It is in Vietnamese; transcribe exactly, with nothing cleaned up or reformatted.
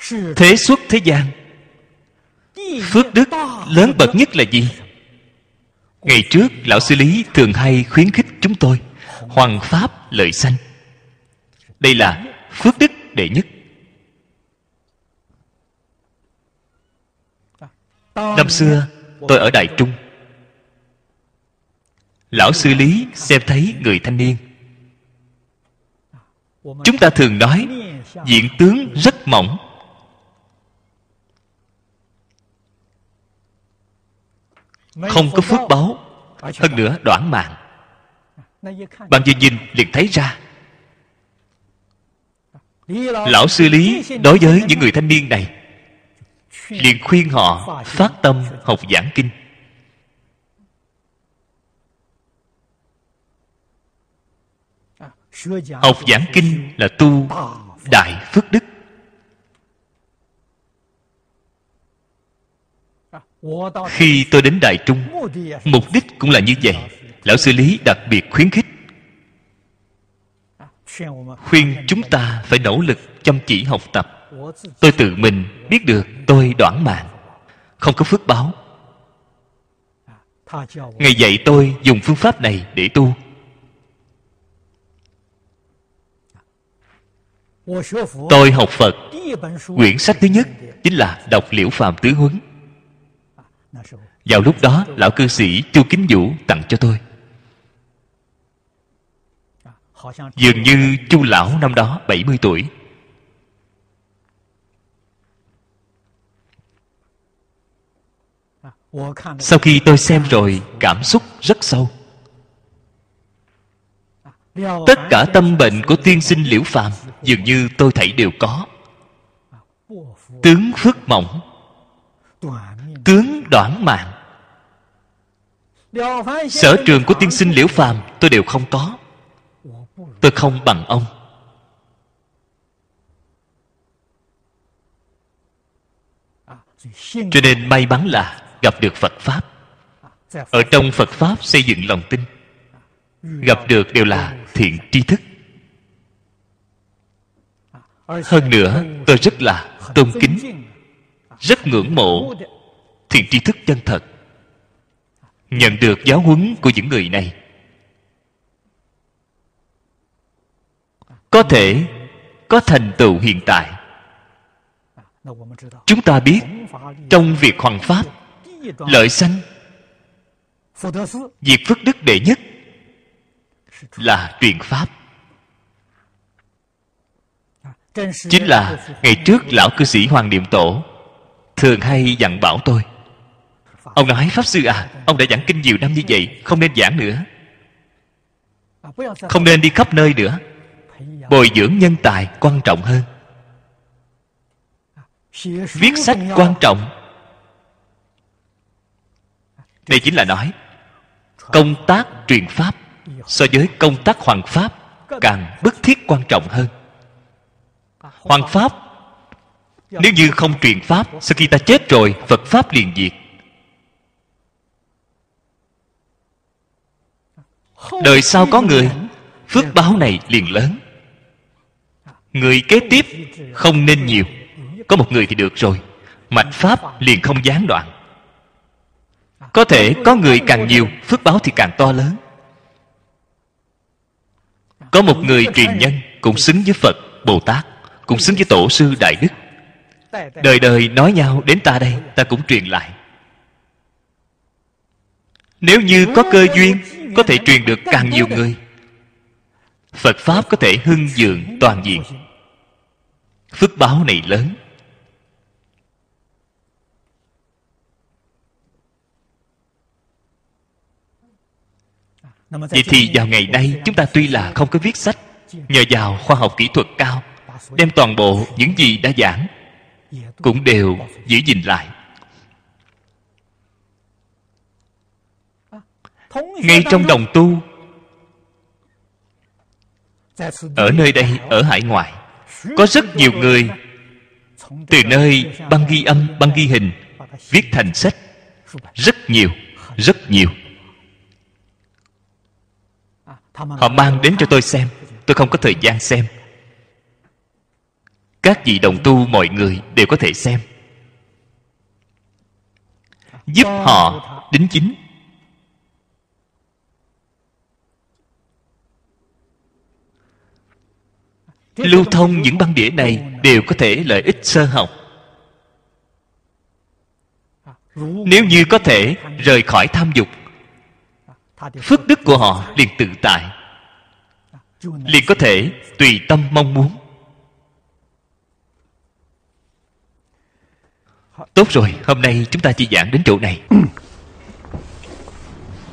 Thế xuất thế gian, phước đức lớn bậc nhất là gì? Ngày trước Lão Sư Lý thường hay khuyến khích chúng tôi hoằng pháp lợi sanh. Đây là phước đức đệ nhất. Năm xưa tôi ở Đài Trung, Lão Sư Lý xem thấy người thanh niên. Chúng ta thường nói diện tướng rất mỏng, không có phước báu, hơn nữa đoản mạng. Bạn vừa nhìn liền thấy ra. Lão Sư Lý đối với những người thanh niên này liền khuyên họ phát tâm học giảng kinh. Học giảng kinh là tu đại phước đức. Khi tôi đến Đại Trung, mục đích cũng là như vậy. Lão Sư Lý đặc biệt khuyến khích, khuyên chúng ta phải nỗ lực chăm chỉ học tập. Tôi tự mình biết được tôi đoản mạng, không có phước báo. Ngài dạy tôi dùng phương pháp này để tu. Tôi học Phật, quyển sách thứ nhất chính là đọc Liễu Phàm Tứ Huấn. Vào lúc đó, lão cư sĩ Chu Kính Vũ tặng cho tôi. Dường như Chu lão năm đó bảy mươi tuổi. Sau khi tôi xem rồi, cảm xúc rất sâu. Tất cả tâm bệnh của tiên sinh Liễu Phàm dường như tôi thấy đều có. Tướng phước mỏng, tướng đoản mạng. Sở trường của tiên sinh Liễu Phàm tôi đều không có. Tôi không bằng ông. Cho nên may mắn là gặp được Phật Pháp. Ở trong Phật Pháp xây dựng lòng tin. Gặp được đều là thiện tri thức. Hơn nữa tôi rất là tôn kính, rất ngưỡng mộ thiện tri thức chân thật. Nhận được giáo huấn của những người này, có thể có thành tựu hiện tại. Chúng ta biết trong việc hoằng pháp lợi sanh, việc phước đức đệ nhất là truyền pháp. Chính là ngày trước lão cư sĩ Hoàng Niệm Tổ thường hay dặn bảo tôi. Ông nói: Pháp Sư à, ông đã giảng kinh nhiều năm như vậy, không nên giảng nữa, không nên đi khắp nơi nữa. Bồi dưỡng nhân tài quan trọng hơn. Viết sách quan trọng. Đây chính là nói công tác truyền pháp so với công tác hoằng pháp càng bức thiết quan trọng hơn. Hoằng pháp, nếu như không truyền pháp, sau khi ta chết rồi Phật pháp liền diệt. Đời sau có người, phước báo này liền lớn. Người kế tiếp không nên nhiều, có một người thì được rồi, mạch pháp liền không gián đoạn. Có thể có người càng nhiều, phước báo thì càng to lớn. Có một người truyền nhân cũng xứng với Phật, Bồ Tát, cũng xứng với Tổ sư Đại Đức. Đời đời nói nhau đến ta đây, ta cũng truyền lại. Nếu như có cơ duyên, có thể truyền được càng nhiều người, Phật Pháp có thể hưng vượng toàn diện. Phước báo này lớn. Vậy thì vào ngày nay, chúng ta tuy là không có viết sách, nhờ vào khoa học kỹ thuật cao, đem toàn bộ những gì đã giảng cũng đều giữ gìn lại. Ngay trong đồng tu, ở nơi đây, ở hải ngoại, có rất nhiều người từ nơi băng ghi âm, băng ghi hình viết thành sách. Rất nhiều, rất nhiều. Họ mang đến cho tôi xem. Tôi không có thời gian xem. các vị đồng tu mọi người đều có thể xem, giúp họ đính chính. Lưu thông những băng đĩa này đều có thể lợi ích sơ học. Nếu như có thể rời khỏi tham dục, phước đức của họ liền tự tại, liền có thể tùy tâm mong muốn. Tốt rồi, hôm nay chúng ta chỉ giảng đến chỗ này.